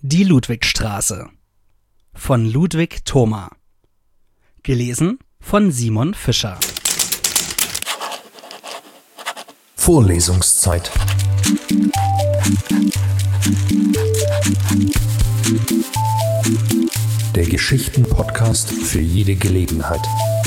Die Ludwigstraße von Ludwig Thoma. Gelesen von Simon Fischer. Vorlesungszeit. Der Geschichten-Podcast für jede Gelegenheit.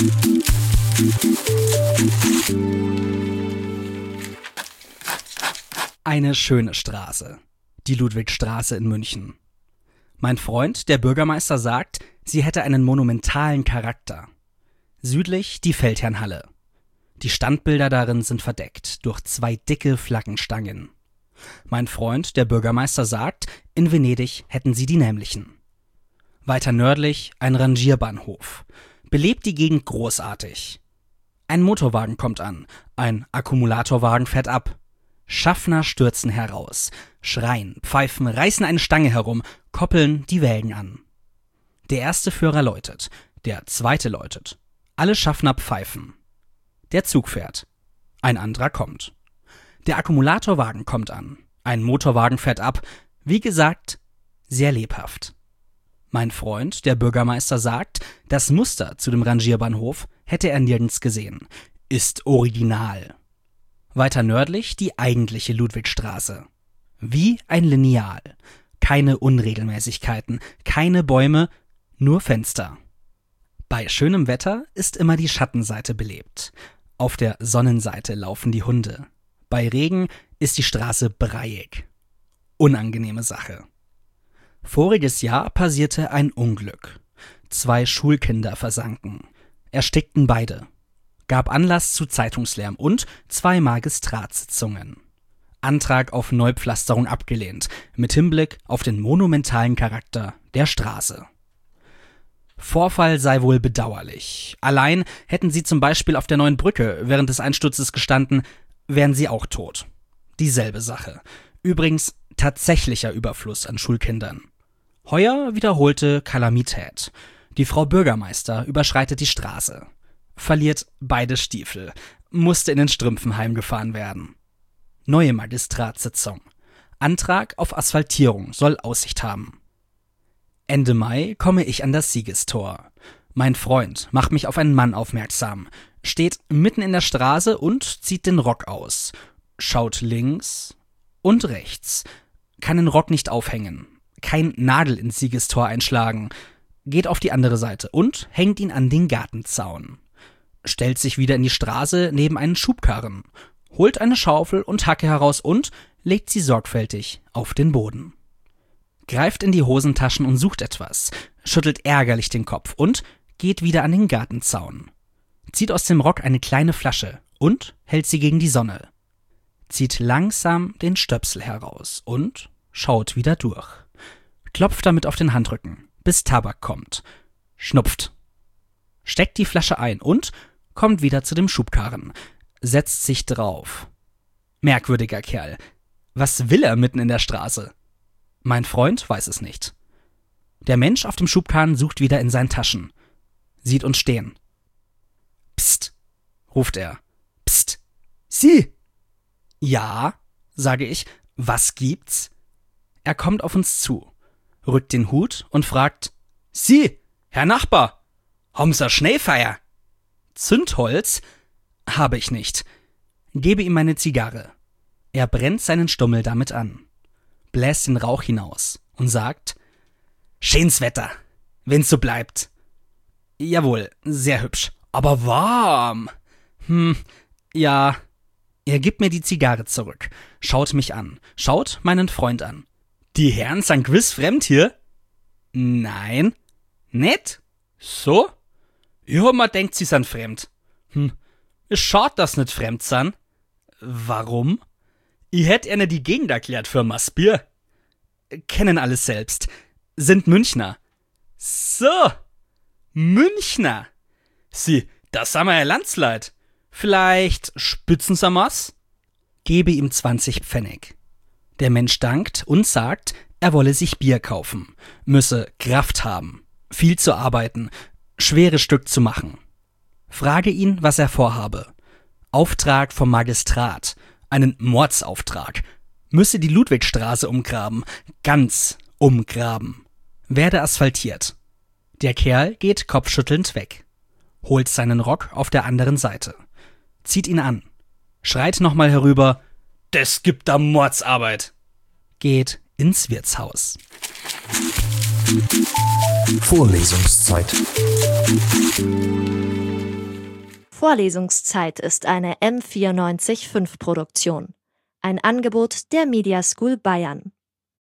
Eine schöne Straße, die Ludwigstraße in München. Mein Freund, der Bürgermeister, sagt, sie hätte einen monumentalen Charakter. Südlich die Feldherrnhalle. Die Standbilder darin sind verdeckt durch 2 dicke Flaggenstangen. Mein Freund, der Bürgermeister, sagt, in Venedig hätten sie die nämlichen. Weiter nördlich ein Rangierbahnhof. Belebt die Gegend großartig. Ein Motorwagen kommt an, ein Akkumulatorwagen fährt ab. Schaffner stürzen heraus, schreien, pfeifen, reißen eine Stange herum, koppeln die Wägen an. Der erste Führer läutet, der zweite läutet. Alle Schaffner pfeifen. Der Zug fährt. Ein anderer kommt. Der Akkumulatorwagen kommt an. Ein Motorwagen fährt ab. Wie gesagt, sehr lebhaft. Mein Freund, der Bürgermeister, sagt, das Muster zu dem Rangierbahnhof hätte er nirgends gesehen. Ist original. Weiter nördlich die eigentliche Ludwigstraße. Wie ein Lineal. Keine Unregelmäßigkeiten, keine Bäume, nur Fenster. Bei schönem Wetter ist immer die Schattenseite belebt. Auf der Sonnenseite laufen die Hunde. Bei Regen ist die Straße breiig. Unangenehme Sache. Voriges Jahr passierte ein Unglück. 2 Schulkinder versanken. Erstickten beide. Gab Anlass zu Zeitungslärm und 2 Magistratssitzungen. Antrag auf Neupflasterung abgelehnt, mit Hinblick auf den monumentalen Charakter der Straße. Vorfall sei wohl bedauerlich. Allein hätten sie zum Beispiel auf der Neuen Brücke während des Einsturzes gestanden, wären sie auch tot. Dieselbe Sache. Übrigens tatsächlicher Überfluss an Schulkindern. Heuer wiederholte Kalamität. Die Frau Bürgermeister überschreitet die Straße. Verliert beide Stiefel, musste in den Strümpfen heimgefahren werden. Neue Magistratssitzung. Antrag auf Asphaltierung soll Aussicht haben. Ende Mai komme ich an das Siegestor. Mein Freund macht mich auf einen Mann aufmerksam, steht mitten in der Straße und zieht den Rock aus, schaut links und rechts, kann den Rock nicht aufhängen, kein Nagel ins Siegestor einschlagen, geht auf die andere Seite und hängt ihn an den Gartenzaun. Stellt sich wieder in die Straße neben einen Schubkarren, holt eine Schaufel und Hacke heraus und legt sie sorgfältig auf den Boden. Greift in die Hosentaschen und sucht etwas, schüttelt ärgerlich den Kopf und geht wieder an den Gartenzaun. Zieht aus dem Rock eine kleine Flasche und hält sie gegen die Sonne. Zieht langsam den Stöpsel heraus und schaut wieder durch. Klopft damit auf den Handrücken, bis Tabak kommt. Schnupft. Steckt die Flasche ein und kommt wieder zu dem Schubkarren, setzt sich drauf. Merkwürdiger Kerl. Was will er mitten in der Straße? Mein Freund weiß es nicht. Der Mensch auf dem Schubkarren sucht wieder in seinen Taschen. Sieht uns stehen. Psst, ruft er. Psst, Sie! Ja, sage ich, was gibt's? Er kommt auf uns zu, rückt den Hut und fragt, Sie, Herr Nachbar, haben Sie Schneefeier? Zündholz? Habe ich nicht. Gebe ihm meine Zigarre. Er brennt seinen Stummel damit an, bläst den Rauch hinaus und sagt, schönes Wetter, wenn's so bleibt. Jawohl, sehr hübsch, aber warm. Ja. Er gibt mir die Zigarre zurück, schaut mich an, schaut meinen Freund an. Die Herren sind gewiss fremd hier? Nein. Nicht? So? Ich hab mir denkt, sie sind fremd. Ist schad, dass nicht fremd sind. Warum? Ich hätt ihnen die Gegend erklärt für Maßbier. Kennen alles selbst. Sind Münchner. So. Münchner. Sie, das sind wir ja Landsleit. Vielleicht spitzen sie was? Gebe ihm 20 Pfennig. Der Mensch dankt und sagt, er wolle sich Bier kaufen, müsse Kraft haben, viel zu arbeiten, schweres Stück zu machen. Frage ihn, was er vorhabe. Auftrag vom Magistrat, einen Mordsauftrag. Müsse die Ludwigstraße umgraben, ganz Umgraben. Werde asphaltiert. Der Kerl geht kopfschüttelnd weg. Holt seinen Rock auf der anderen Seite. Zieht ihn an. Schreit nochmal herüber: Das gibt da Mordsarbeit. Geht ins Wirtshaus. Vorlesungszeit. Vorlesungszeit ist eine M94.5 Produktion. Ein Angebot der Media School Bayern.